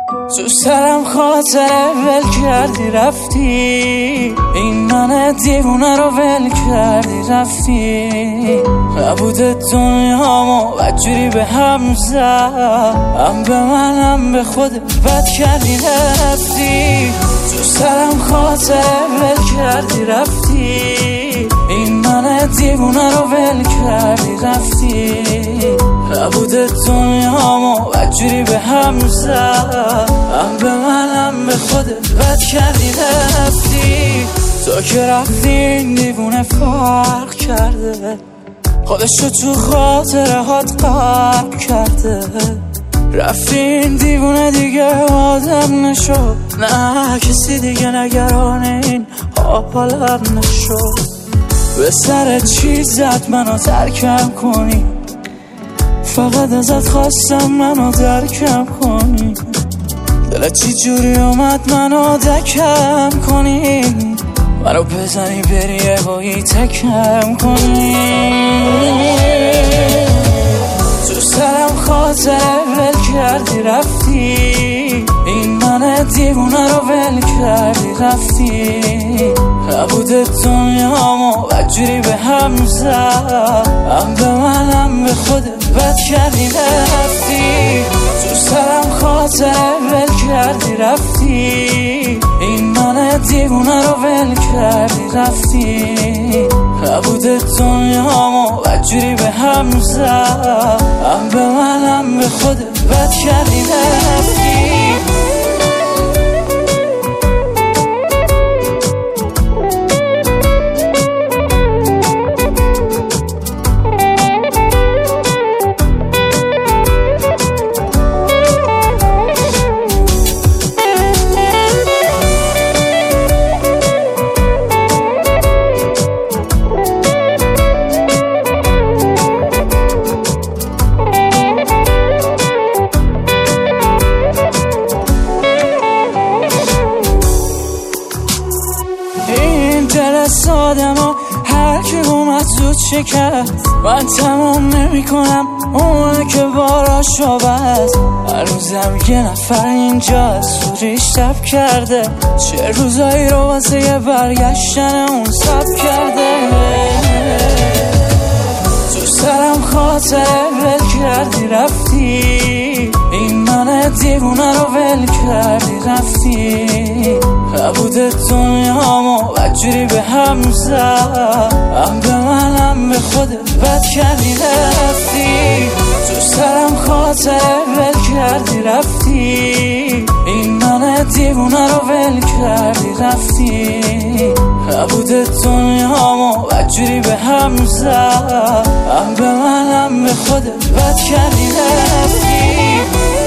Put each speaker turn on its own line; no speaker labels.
تو سرم خاطره ول کردی رفتی، این من دیوونه رو ول کردی رفتی. نبوده دنیامو بدجوری به هم زد، هم به من هم به خودت بد کردی رفتی. تو سرم خاطره ول کردی رفتی، این من دیوونه رو ول کردی رفتی. نبوده دنیامو بدجوری به هم زد، هم به من هم به خودت بد کردی رفتی. تو که رفتی این دیوونه فرق کرده، خودشو تو خاطره هات غرق کرده. رفتی این دیوونه دیگه آدم نشد، نه کسی دیگه نگران این حالم نشد. به سر چی زد منو ترکم کنی، فقط ازت خواستم منو درکم کنی. دلت چی جوری اومد منو دکم کنی، منو بزنی بری بایی تکم کنی. تو سرم خاطره ول کردی رفتی، این من دیوونه رو ول کردی رفتی. نبوده دنیامو بدجوری به هم زد، هم به من هم به خودت بد کردی رفتی. تو سرم خاطره ول کردی رفتی، این من دیوونه رو ول کردی رفتی. نبوده دنیامو بدجوری به هم زد، هم به من هم به خودت بد کردی رفتی. آدما هر کی اومد زود شکست، من تمام نمی کنم اونه که باراشو بست. هنوزم یه نفر اینجا سوریش تب کرده، چه روزایی رو واسه یه برگشتن اون سب کرده. تو سرم خاطره ول کردی رفتی، این من دیوونه رو ول کردی رفتی. نبوده دنیامو بدجوری به هم زد، هم به من هم به خودت بد کردی رفتی. تو سرم خاطره ول کردی رفتی، این من دیوونه رو ول کردی رفتی. نبوده دنیامو بدجوری به هم زد، هم به من هم به خودت بد کردی رفتی.